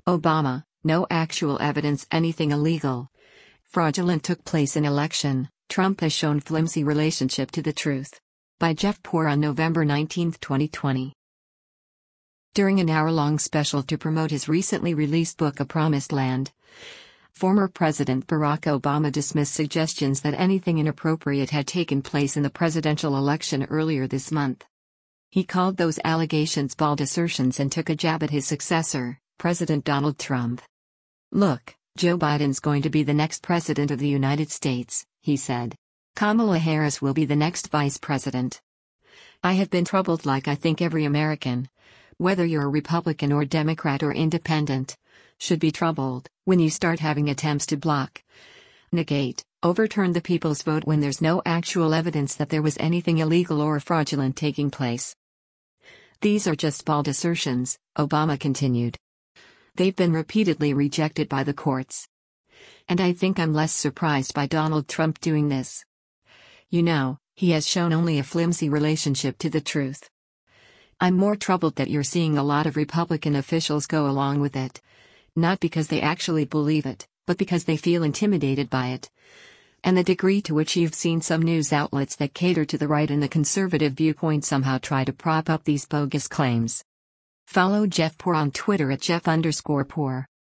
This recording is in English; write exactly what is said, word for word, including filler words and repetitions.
Obama, no actual evidence anything illegal. Fraudulent took place in election, Trump has shown flimsy relationship to the truth. By Jeff Poor on November nineteenth, twenty twenty. During an hour-long special to promote his recently released book A Promised Land, former President Barack Obama dismissed suggestions that anything inappropriate had taken place in the presidential election earlier this month. He called those allegations bald assertions and took a jab at his successor, President Donald Trump. "Look, Joe Biden's going to be the next president of the United States," he said. "Kamala Harris will be the next vice president. I have been troubled like I think every American, whether you're a Republican or Democrat or independent, should be troubled, when you start having attempts to block, negate, overturn the people's vote when there's no actual evidence that there was anything illegal or fraudulent taking place. These are just bald assertions," Obama continued. "They've been repeatedly rejected by the courts. And I think I'm less surprised by Donald Trump doing this. You know, he has shown only a flimsy relationship to the truth. I'm more troubled that you're seeing a lot of Republican officials go along with it, not because they actually believe it, but because they feel intimidated by it. And the degree to which you've seen some news outlets that cater to the right and the conservative viewpoint somehow try to prop up these bogus claims." Follow Jeff Poor on Twitter at Jeff underscore Poor.